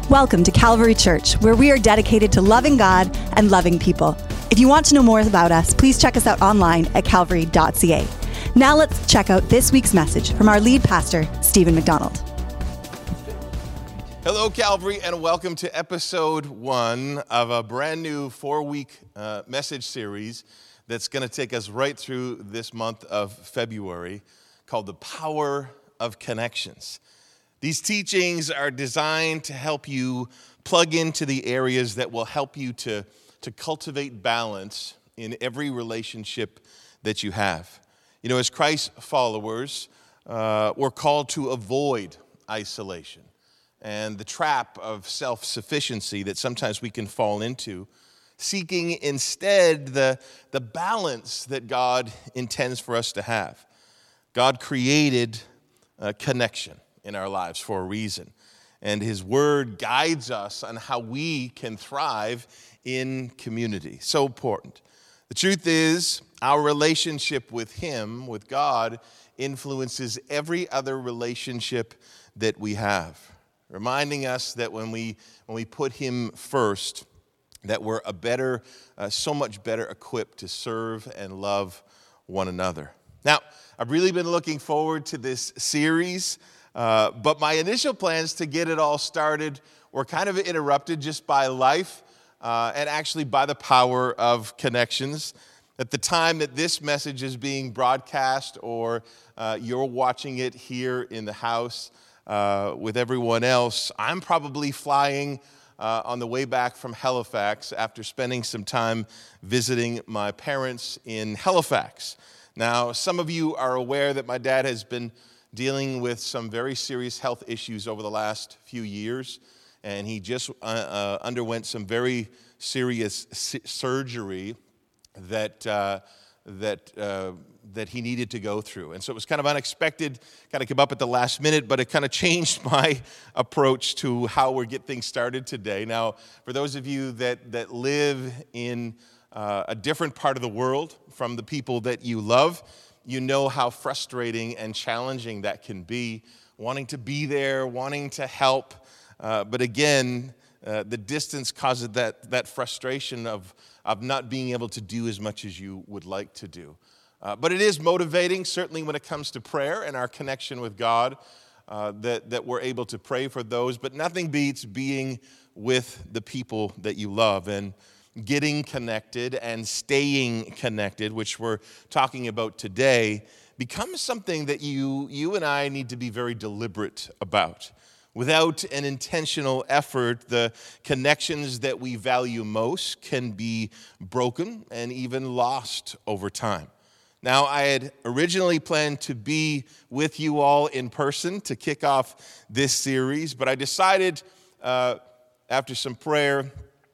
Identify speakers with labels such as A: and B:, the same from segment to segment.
A: Welcome to Calvary Church, where we are dedicated to loving God and loving people. If you want to know more about us, please check us out online at calvary.ca. Now let's check out this week's message from our lead pastor, Stephen McDonald.
B: Hello, Calvary, and welcome to episode 1 of a brand new 4-week message series that's going to take us right through this month of February, called The Power of Connections. These teachings are designed to help you plug into the areas that will help you to cultivate balance in every relationship that you have. You know, as Christ followers, we're called to avoid isolation and the trap of self-sufficiency that sometimes we can fall into, seeking instead the balance that God intends for us to have. God created a connection in our lives for a reason, and His Word guides us on how we can thrive in community. So important. The truth is, our relationship with Him, with God, influences every other relationship that we have, reminding us that when we put Him first, that we're so much better equipped to serve and love one another. Now, I've really been looking forward to this series, but my initial plans to get it all started were kind of interrupted just by life and actually by the power of connections. At the time that this message is being broadcast, or you're watching it here in the house with everyone else, I'm probably flying on the way back from Halifax after spending some time visiting my parents in Halifax. Now, some of you are aware that my dad has been dealing with some very serious health issues over the last few years, and he just underwent some very serious surgery that he needed to go through. And so it was kind of unexpected, kind of came up at the last minute, but it kind of changed my approach to how we get things started today. Now, for those of you that live in a different part of the world from the people that you love, you know how frustrating and challenging that can be, wanting to be there, wanting to help. But again, the distance causes that frustration of not being able to do as much as you would like to do. But it is motivating, certainly when it comes to prayer and our connection with God, that we're able to pray for those. But nothing beats being with the people that you love and getting connected and staying connected, which we're talking about today, becomes something that you and I need to be very deliberate about. Without an intentional effort, the connections that we value most can be broken and even lost over time. Now, I had originally planned to be with you all in person to kick off this series, but I decided after some prayer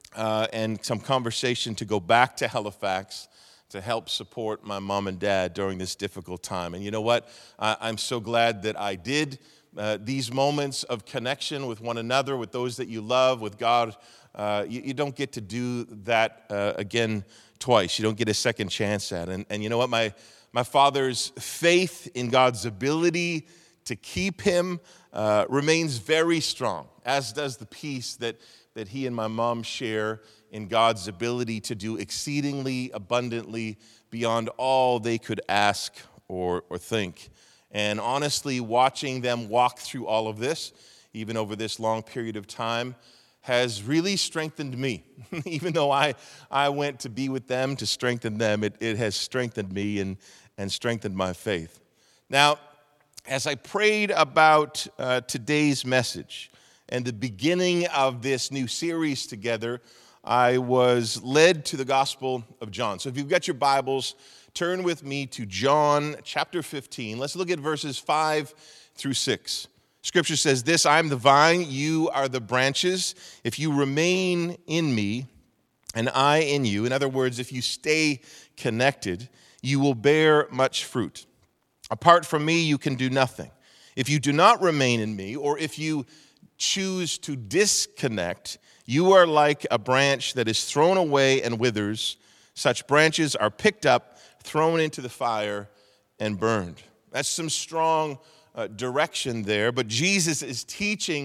B: and some conversation to go back to Halifax to help support my mom and dad during this difficult time. And you know what? I'm so glad that I did. These moments of connection with one another, with those that you love, with God, you don't get to do that again twice. You don't get a second chance at it. And you know what? My father's faith in God's ability to keep him remains very strong, as does the peace that he and my mom share in God's ability to do exceedingly abundantly beyond all they could ask or think. And honestly, watching them walk through all of this, even over this long period of time, has really strengthened me. Even though I went to be with them to strengthen them, it has strengthened me and strengthened my faith. Now, as I prayed about today's message and the beginning of this new series together, I was led to the Gospel of John. So if you've got your Bibles, turn with me to John chapter 15. Let's look at verses 5 through 6. Scripture says this: I am the vine, you are the branches. If you remain in me and I in you, in other words, if you stay connected, you will bear much fruit. Apart from me, you can do nothing. If you do not remain in me, or if you choose to disconnect, you are like a branch that is thrown away and withers. Such branches are picked up, thrown into the fire, and burned. That's some strong direction there, but Jesus is teaching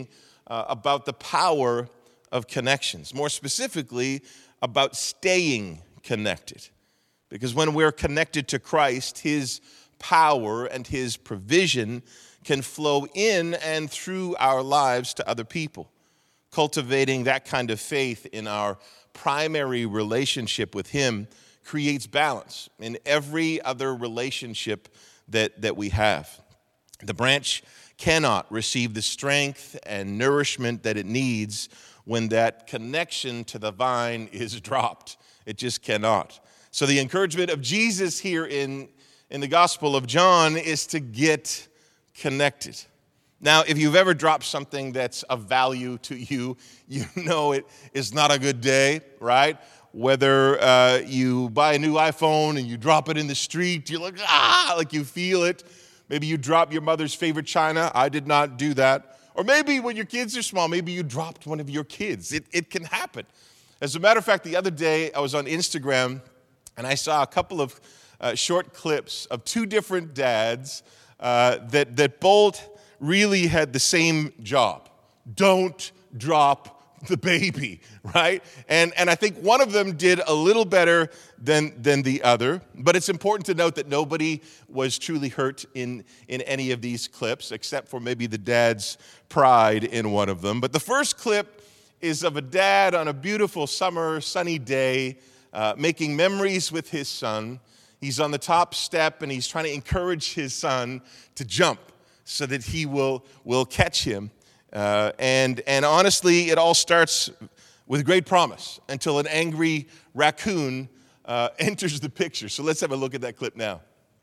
B: about the power of connections. More specifically, about staying connected. Because when we're connected to Christ, his power and his provision can flow in and through our lives to other people. Cultivating that kind of faith in our primary relationship with him creates balance in every other relationship that we have. The branch cannot receive the strength and nourishment that it needs when that connection to the vine is dropped. It just cannot. So the encouragement of Jesus here in the Gospel of John is to get connected. Now, if you've ever dropped something that's of value to you, you know it is not a good day, right? Whether you buy a new iPhone and you drop it in the street, you're like you feel it. Maybe you drop your mother's favorite china. I did not do that. Or maybe when your kids are small, maybe you dropped one of your kids. It can happen. As a matter of fact, the other day I was on Instagram and I saw a couple of short clips of two different dads that both really had the same job. Don't drop the baby, right? And I think one of them did a little better than the other, but it's important to note that nobody was truly hurt in any of these clips, except for maybe the dad's pride in one of them. But the first clip is of a dad on a beautiful summer, sunny day, making memories with his son. He's on the top step and he's trying to encourage his son to jump so that he will catch him. And honestly, it all starts with great promise until an angry raccoon enters the picture. So let's have a look at that clip now.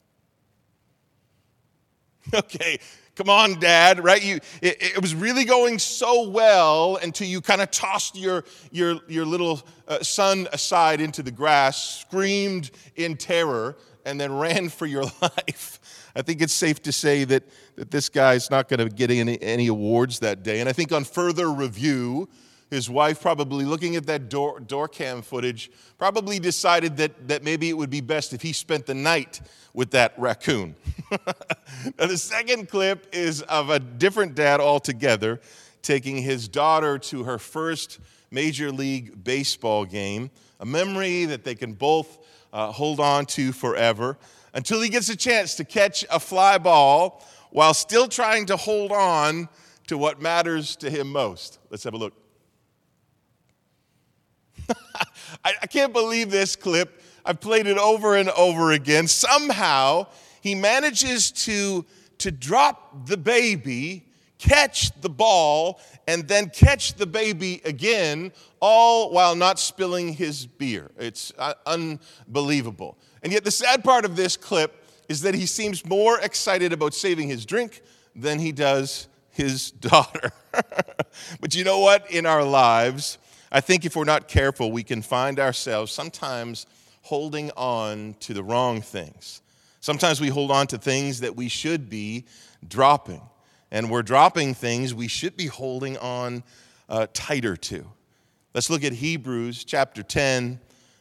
B: Okay, come on, Dad, right? It was really going so well until you kind of tossed your little son aside into the grass, screamed in terror, and then ran for your life. I think it's safe to say that this guy's not going to get any awards that day. And I think on further review, his wife, probably looking at that door cam footage, probably decided that maybe it would be best if he spent the night with that raccoon. Now, the second clip is of a different dad altogether, taking his daughter to her first Major League Baseball game, a memory that they can both hold on to forever, until he gets a chance to catch a fly ball while still trying to hold on to what matters to him most. Let's have a look. I can't believe this clip. I've played it over and over again. Somehow, he manages to drop the baby, catch the ball, and then catch the baby again, all while not spilling his beer. It's unbelievable. And yet the sad part of this clip is that he seems more excited about saving his drink than he does his daughter. But you know what? In our lives, I think if we're not careful, we can find ourselves sometimes holding on to the wrong things. Sometimes we hold on to things that we should be dropping. And we're dropping things we should be holding on tighter to. Let's look at Hebrews chapter 10,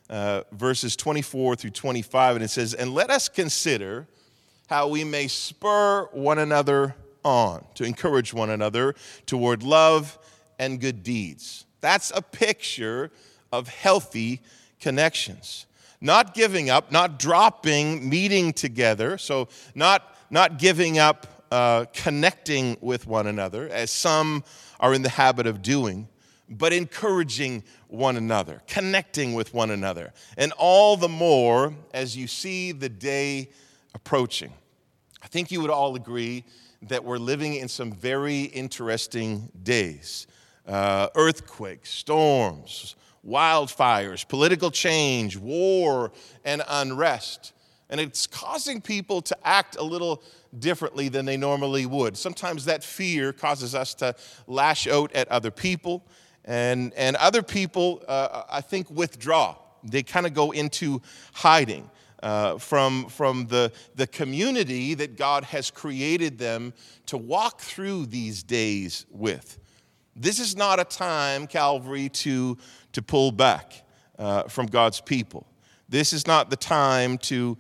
B: verses 24 through 25. And it says, "And let us consider how we may spur one another on, to encourage one another toward love and good deeds." That's a picture of healthy connections. Not giving up, not dropping meeting together. So not giving up connecting with one another, as some are in the habit of doing, but encouraging one another, connecting with one another, and all the more as you see the day approaching. I think you would all agree that we're living in some very interesting days. Earthquakes, storms, wildfires, political change, war, and unrest. And it's causing people to act a little differently than they normally would. Sometimes that fear causes us to lash out at other people, and other people, I think, withdraw. They kind of go into hiding from the community that God has created them to walk through these days with. This is not a time, Calvary, to pull back from God's people. This is not the time to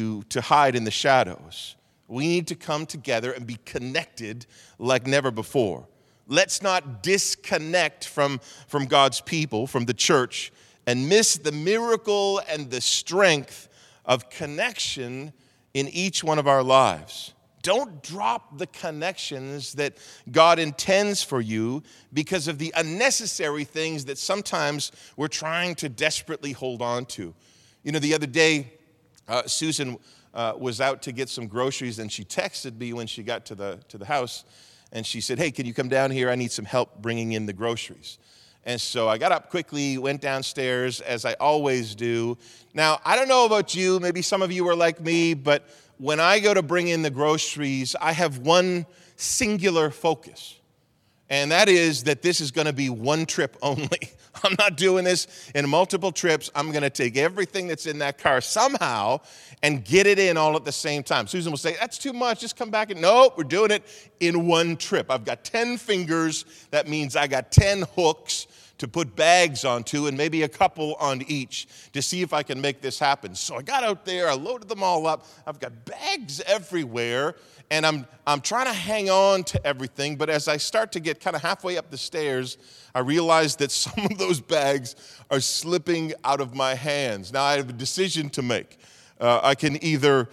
B: hide in the shadows. We need to come together and be connected like never before. Let's not disconnect from God's people, from the church, and miss the miracle and the strength of connection in each one of our lives. Don't drop the connections that God intends for you because of the unnecessary things that sometimes we're trying to desperately hold on to. You know, the other day, Susan was out to get some groceries, and she texted me when she got to the house, and she said, "Hey, can you come down here? I need some help bringing in the groceries." And so I got up quickly, went downstairs, as I always do. Now, I don't know about you, maybe some of you are like me, but when I go to bring in the groceries, I have one singular focus, and that is that this is going to be one trip only. I'm not doing this in multiple trips. I'm going to take everything that's in that car somehow and get it in all at the same time. Susan will say, "That's too much, just come back." And nope, we're doing it in one trip. I've got 10 fingers. That means I got 10 hooks to put bags onto, and maybe a couple on each to see if I can make this happen. So I got out there, I loaded them all up. I've got bags everywhere, and I'm trying to hang on to everything. But as I start to get kind of halfway up the stairs, I realize that some of those bags are slipping out of my hands. Now I have a decision to make. I can either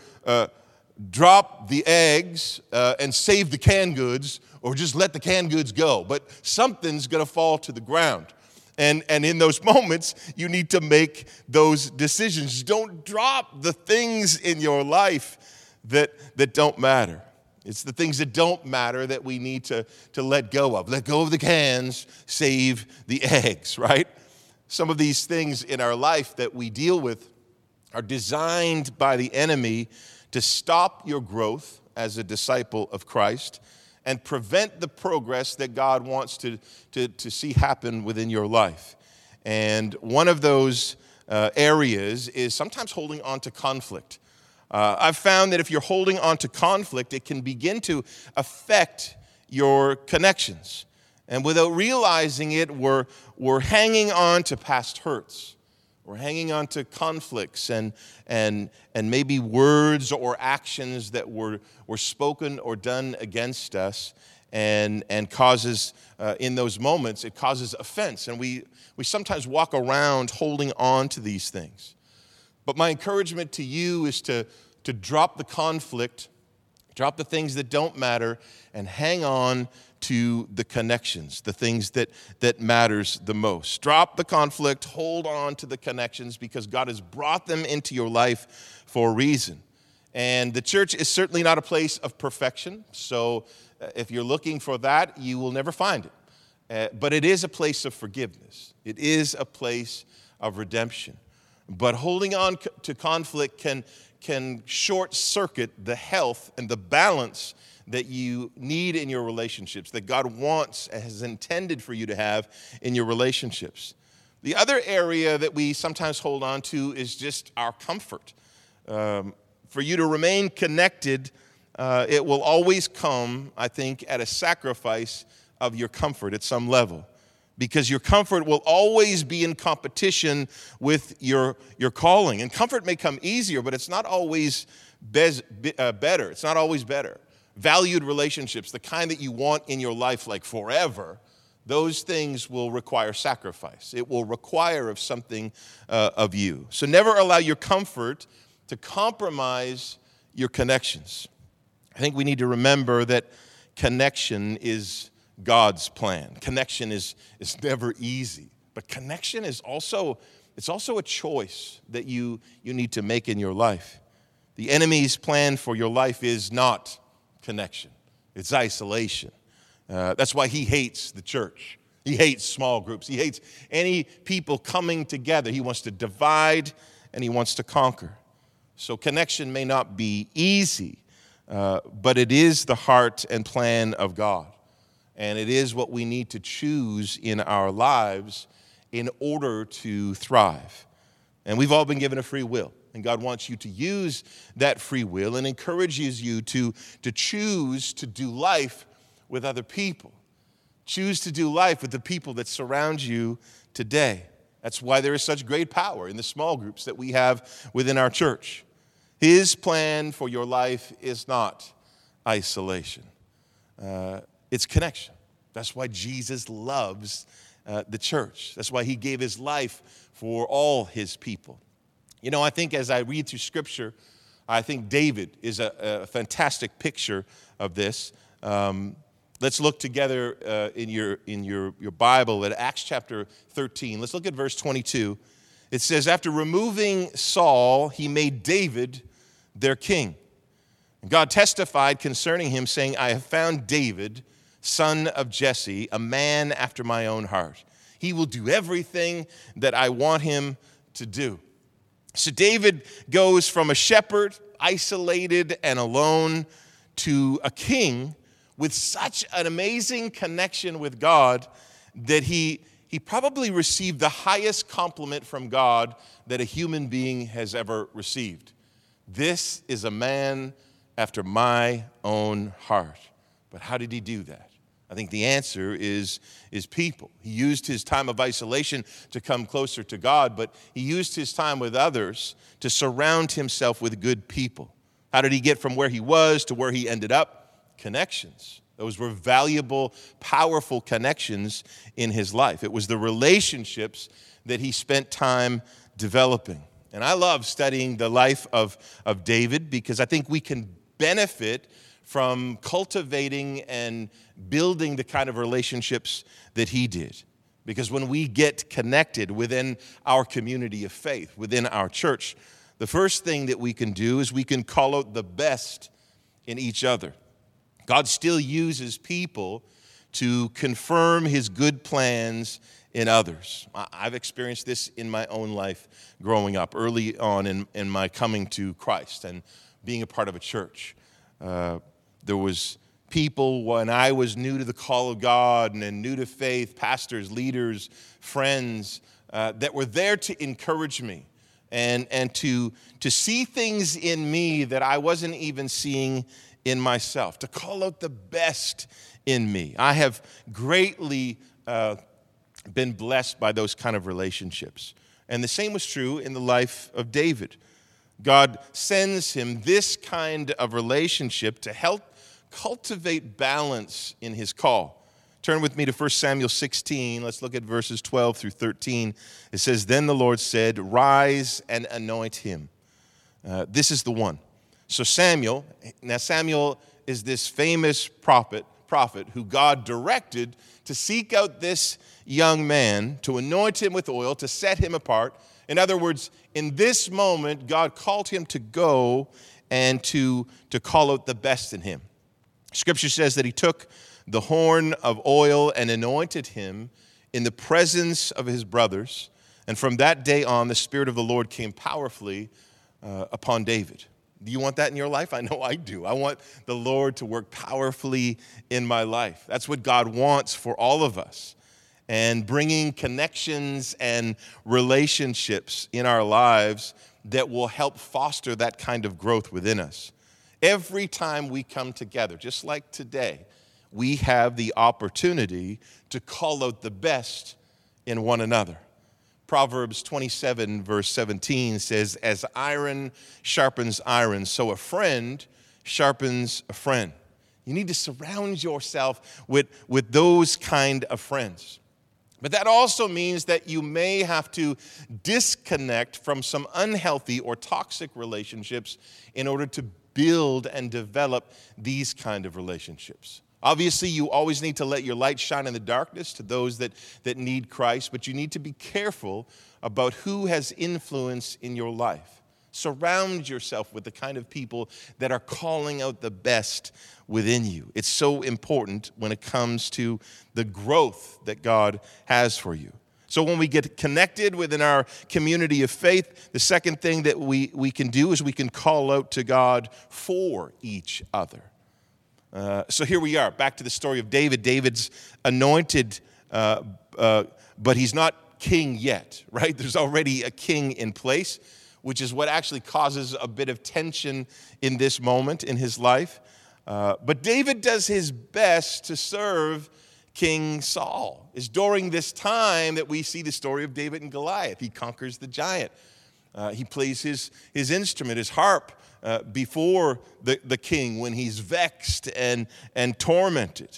B: drop the eggs and save the canned goods, or just let the canned goods go. But something's going to fall to the ground. And in those moments, you need to make those decisions. Don't drop the things in your life that don't matter. It's the things that don't matter that we need to let go of. Let go of the cans, save the eggs, right? Some of these things in our life that we deal with are designed by the enemy to stop your growth as a disciple of Christ and prevent the progress that God wants to see happen within your life. And one of those areas is sometimes holding on to conflict. I've found that if you're holding on to conflict, it can begin to affect your connections. And without realizing it, we're hanging on to past hurts. We're hanging on to conflicts and maybe words or actions that were spoken or done against us, and causes, in those moments, it causes offense. And we sometimes walk around holding on to these things. But my encouragement to you is to drop the conflict, drop the things that don't matter, and hang on to the connections, the things that matters the most. Drop the conflict, hold on to the connections, because God has brought them into your life for a reason. And the church is certainly not a place of perfection, so if you're looking for that, you will never find it. But it is a place of forgiveness. It is a place of redemption. But holding on to conflict can short-circuit the health and the balance that you need in your relationships, that God wants, has intended for you to have in your relationships. The other area that we sometimes hold on to is just our comfort. For you to remain connected, it will always come, I think, at a sacrifice of your comfort at some level, because your comfort will always be in competition with your calling. And comfort may come easier, but it's not always better. It's not always better. Valued relationships, the kind that you want in your life like forever, those things will require sacrifice. It will require of something of you. So never allow your comfort to compromise your connections. I think we need to remember that connection is God's plan. Connection is never easy, but connection is also a choice that you need to make in your life. The enemy's plan for your life is not connection. It's isolation. That's why he hates the church. He hates small groups. He hates any people coming together. He wants to divide and he wants to conquer. So connection may not be easy, but it is the heart and plan of God. And it is what we need to choose in our lives in order to thrive. And we've all been given a free will. And God wants you to use that free will and encourages you to choose to do life with other people. Choose to do life with the people that surround you today. That's why there is such great power in the small groups that we have within our church. His plan for your life is not isolation. It's connection. That's why Jesus loves the church. That's why he gave his life for all his people. You know, I think as I read through Scripture, I think David is a fantastic picture of this. Let's look together in your Bible at Acts chapter 13. Let's look at verse 22. It says, after removing Saul, he made David their king. God testified concerning him, saying, I have found David, son of Jesse, a man after my own heart. He will do everything that I want him to do. So David goes from a shepherd, isolated and alone, to a king with such an amazing connection with God that he probably received the highest compliment from God that a human being has ever received. This is a man after my own heart. But how did he do that? I think the answer is people. He used his time of isolation to come closer to God, but he used his time with others to surround himself with good people. How did he get from where he was to where he ended up? Connections. Those were valuable, powerful connections in his life. It was the relationships that he spent time developing. And I love studying the life of David because I think we can benefit from cultivating and building the kind of relationships that he did. Because when we get connected within our community of faith, within our church, the first thing that we can do is we can call out the best in each other. God still uses people to confirm his good plans in others. I've experienced this in my own life growing up, early on in my coming to Christ and being a part of a church. There was people when I was new to the call of God and new to faith, pastors, leaders, friends, that were there to encourage me and to see things in me that I wasn't even seeing in myself, to call out the best in me. I have greatly been blessed by those kind of relationships. And the same was true in the life of David. God sends him this kind of relationship to help cultivate balance in his call. Turn with me to 1 Samuel 16. Let's look at verses 12 through 13. It says, Then the Lord said, Rise and anoint him. This is the one. So Samuel is this famous prophet who God directed to seek out this young man, to anoint him with oil, to set him apart. In other words, in this moment, God called him to go and to call out the best in him. Scripture says that he took the horn of oil and anointed him in the presence of his brothers. And from that day on, the Spirit of the Lord came powerfully upon David. Do you want that in your life? I know I do. I want the Lord to work powerfully in my life. That's what God wants for all of us. And bringing connections and relationships in our lives that will help foster that kind of growth within us. Every time we come together, just like today, we have the opportunity to call out the best in one another. Proverbs 27, verse 17 says, As iron sharpens iron, so a friend sharpens a friend. You need to surround yourself with those kind of friends. But that also means that you may have to disconnect from some unhealthy or toxic relationships in order to build and develop these kind of relationships. Obviously, you always need to let your light shine in the darkness to those that need Christ, but you need to be careful about who has influence in your life. Surround yourself with the kind of people that are calling out the best within you. It's so important when it comes to the growth that God has for you. So when we get connected within our community of faith, the second thing that we can do is we can call out to God for each other. So here we are, back to the story of David. David's anointed, but he's not king yet, right? There's already a king in place, which is what actually causes a bit of tension in this moment in his life. But David does his best to serve King Saul. It's during this time that we see the story of David and Goliath. He conquers the giant. He plays his instrument, his harp, before the king when he's vexed and tormented.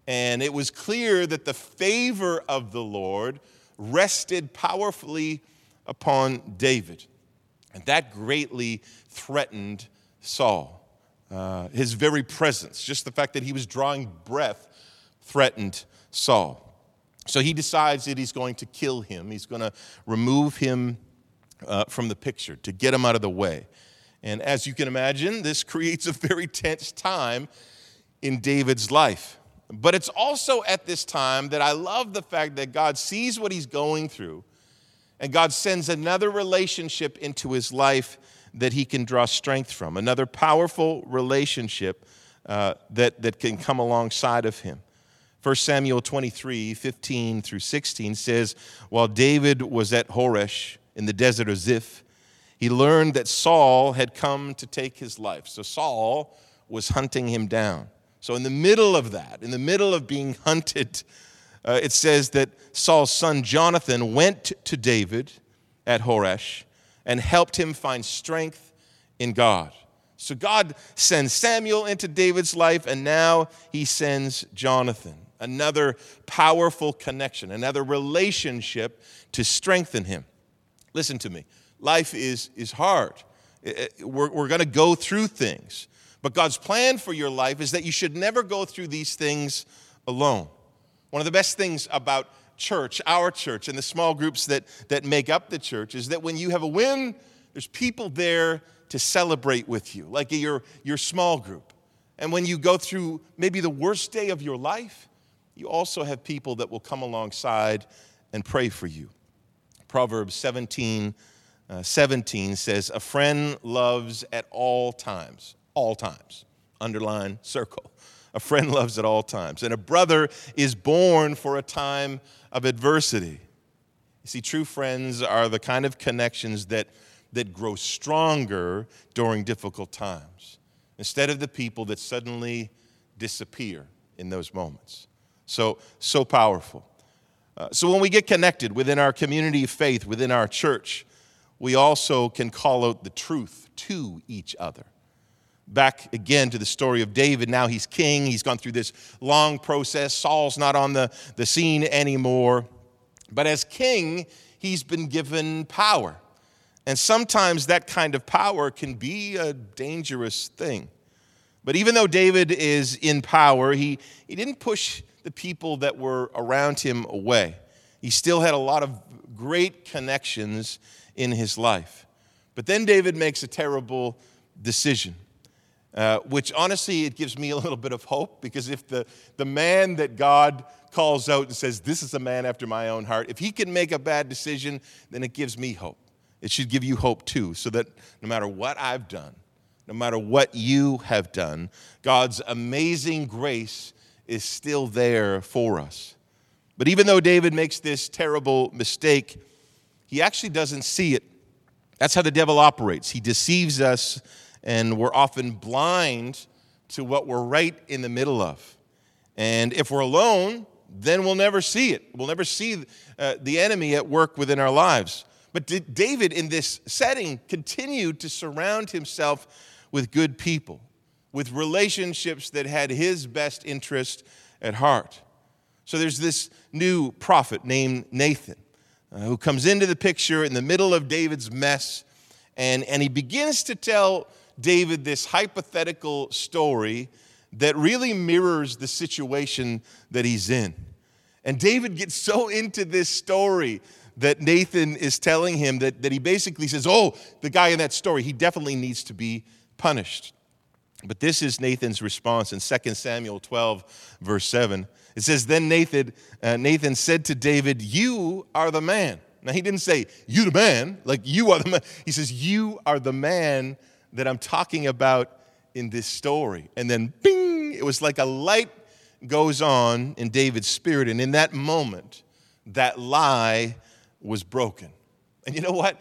B: And it was clear that the favor of the Lord rested powerfully upon David. And that greatly threatened Saul. His very presence, just the fact that he was drawing breath, threatened Saul. So he decides that he's going to kill him. He's going to remove him from the picture to get him out of the way. And as you can imagine, this creates a very tense time in David's life. But it's also at this time that I love the fact that God sees what he's going through, and God sends another relationship into his life that he can draw strength from, another powerful relationship that can come alongside of him. 1 Samuel 23, 15 through 16 says, while David was at Horesh in the desert of Ziph, he learned that Saul had come to take his life. So Saul was hunting him down. So in the middle of that, in the middle of being hunted, it says that Saul's son Jonathan went to David at Horesh and helped him find strength in God. So God sends Samuel into David's life, and now he sends Jonathan. Another powerful connection, another relationship to strengthen him. Listen to me. Life is hard. We're going to go through things. But God's plan for your life is that you should never go through these things alone. One of the best things about church, our church, and the small groups that make up the church is that when you have a win, there's people there to celebrate with you, like your small group. And when you go through maybe the worst day of your life, you also have people that will come alongside and pray for you. Proverbs 17 says, a friend loves at all times, underline, circle. A friend loves at all times. And a brother is born for a time of adversity. You see, true friends are the kind of connections that grow stronger during difficult times, instead of the people that suddenly disappear in those moments. So powerful. So when we get connected within our community of faith, within our church, we also can call out the truth to each other. Back again to the story of David. Now he's king. He's gone through this long process. Saul's not on the scene anymore. But as king, he's been given power. And sometimes that kind of power can be a dangerous thing. But even though David is in power, he didn't push the people that were around him away. He still had a lot of great connections in his life. But then David makes a terrible decision, which honestly, it gives me a little bit of hope, because if the man that God calls out and says, this is a man after my own heart, if he can make a bad decision, then it gives me hope. It should give you hope too, so that no matter what I've done, no matter what you have done, God's amazing grace is still there for us. But even though David makes this terrible mistake, he actually doesn't see it. That's how the devil operates. He deceives us, and we're often blind to what we're right in the middle of. And if we're alone, then we'll never see it. We'll never see the enemy at work within our lives. But David, in this setting, continued to surround himself with good people, with relationships that had his best interest at heart. So there's this new prophet named Nathan who comes into the picture in the middle of David's mess, and he begins to tell David this hypothetical story that really mirrors the situation that he's in. And David gets so into this story that Nathan is telling him that he basically says, oh, the guy in that story, he definitely needs to be punished. But this is Nathan's response in 2 Samuel 12, verse 7. It says, then Nathan said to David, you are the man. Now, he didn't say, you the man, like you are the man. He says, you are the man that I'm talking about in this story. And then, bing, it was like a light goes on in David's spirit. And in that moment, that lie was broken. And you know what?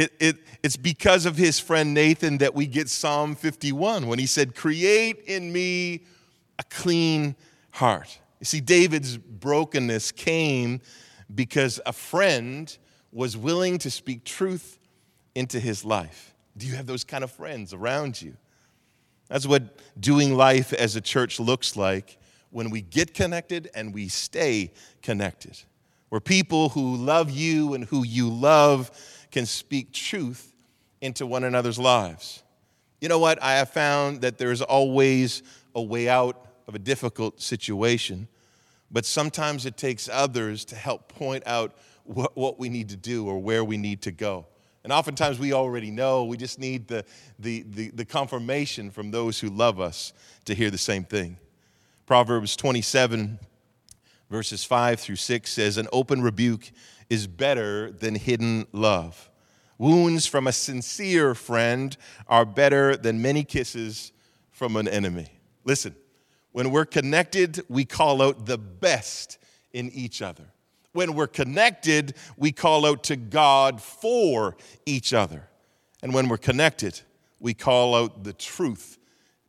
B: It's because of his friend Nathan that we get Psalm 51 when he said, create in me a clean heart. You see, David's brokenness came because a friend was willing to speak truth into his life. Do you have those kind of friends around you? That's what doing life as a church looks like when we get connected and we stay connected. Where people who love you and who you love can speak truth into one another's lives. You know what? I have found that there's always a way out of a difficult situation, but sometimes it takes others to help point out what we need to do or where we need to go. And oftentimes we already know. We just need the confirmation from those who love us to hear the same thing. Proverbs 27, verses 5 through 6 says, "An open rebuke is better than hidden love. Wounds from a sincere friend are better than many kisses from an enemy." Listen, when we're connected, we call out the best in each other. When we're connected, we call out to God for each other. And when we're connected, we call out the truth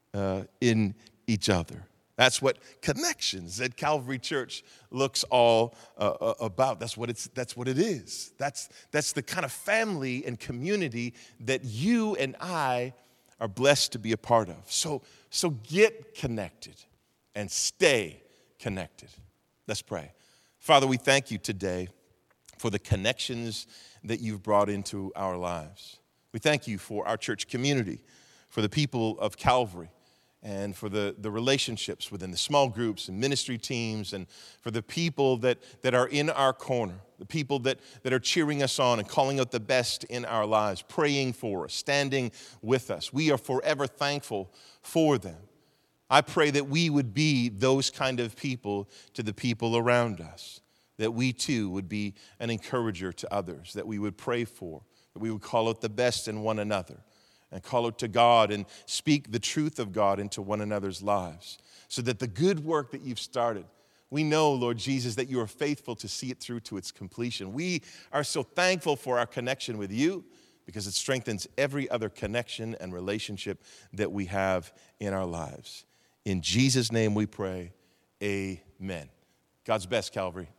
B: in each other. That's what connections at Calvary Church looks all about. That's what it is. That's the kind of family and community that you and I are blessed to be a part of. So get connected and stay connected. Let's pray. Father, we thank you today for the connections that you've brought into our lives. We thank you for our church community, for the people of Calvary, and for the relationships within the small groups and ministry teams, and for the people that are in our corner, the people that are cheering us on and calling out the best in our lives, praying for us, standing with us. We are forever thankful for them. I pray that we would be those kind of people to the people around us, that we too would be an encourager to others, that we would pray for, that we would call out the best in one another, and call out to God and speak the truth of God into one another's lives, so that the good work that you've started, we know, Lord Jesus, that you are faithful to see it through to its completion. We are so thankful for our connection with you, because it strengthens every other connection and relationship that we have in our lives. In Jesus' name we pray, amen. God's best, Calvary.